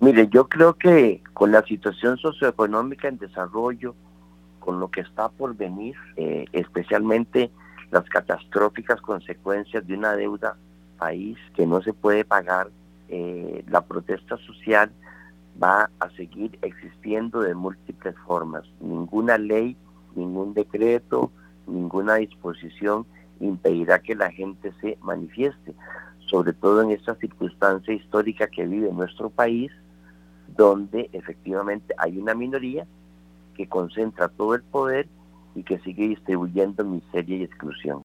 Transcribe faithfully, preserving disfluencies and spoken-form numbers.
Mire, yo creo que con la situación socioeconómica en desarrollo, con lo que está por venir, eh, especialmente las catastróficas consecuencias de una deuda país que no se puede pagar, eh, la protesta social va a seguir existiendo de múltiples formas. Ninguna ley, ningún decreto, ninguna disposición impedirá que la gente se manifieste, sobre todo en esta circunstancia histórica que vive nuestro país, donde efectivamente hay una minoría que concentra todo el poder y que sigue distribuyendo miseria y exclusión.